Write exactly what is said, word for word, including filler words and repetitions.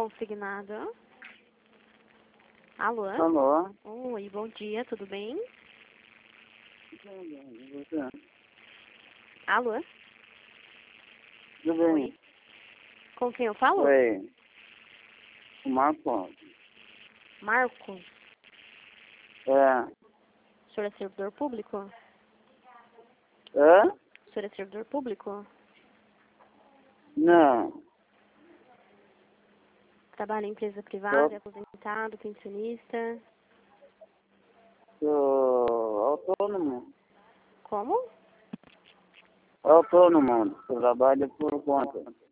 consignado. Alô? Alô? Oi, bom dia, tudo bem? E você? Alô? Tudo bem? Oi. Com quem eu falo? Oi. O Marco? Marco? É. O senhor é servidor público? Hã? O senhor é servidor público? Não. Trabalha em empresa privada, Tô, é aposentado, pensionista? sou autônomo. Como? Autônomo. Eu trabalho por conta.